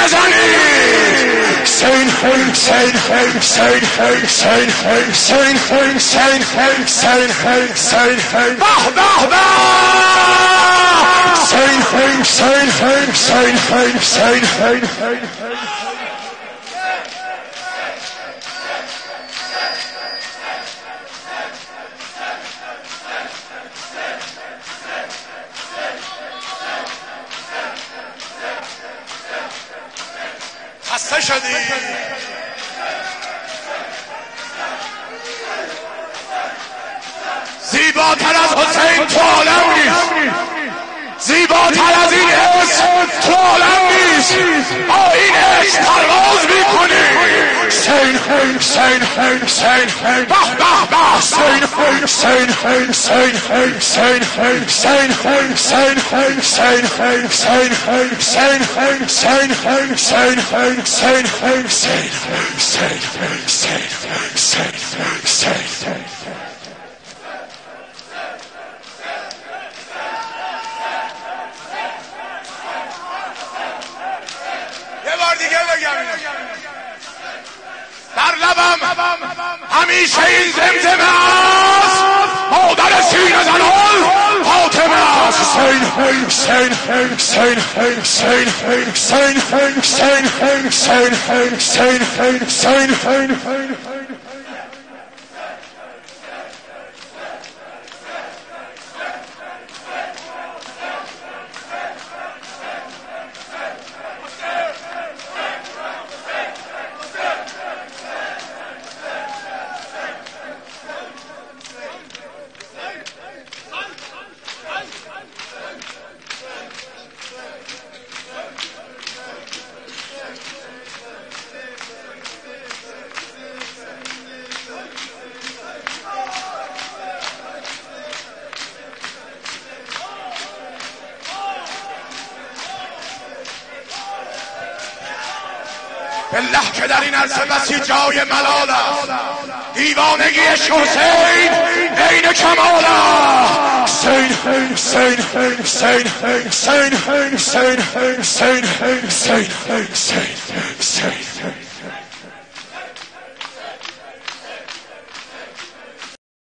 بزنید. حسین حسین حسین حسین حسین حسین حسین حسین به به به حسین حسین حسین حسین حسین خسته شدی زیباتر از حسین تو عالم نیست، زیباتر از این اسم تو عالم نیست. آیین عشق پرواز میکنی. حسین حسین حسین به به به حسین حسین حسین حسین حسین حسین حسین حسین حسین حسین حسین حسین حسین دیگه بگم در لبم همیشه این زمزمه است، مادر سینه زنان فاطمه است. حسین حسین حسین حسین حسین حسین حسین حسین حسین حسین بالله که در این عرصه بسی جای ملال است، دیوانگی عشق حسین عین کمال است. حسین حسین حسین حسین حسین حسین حسین حسین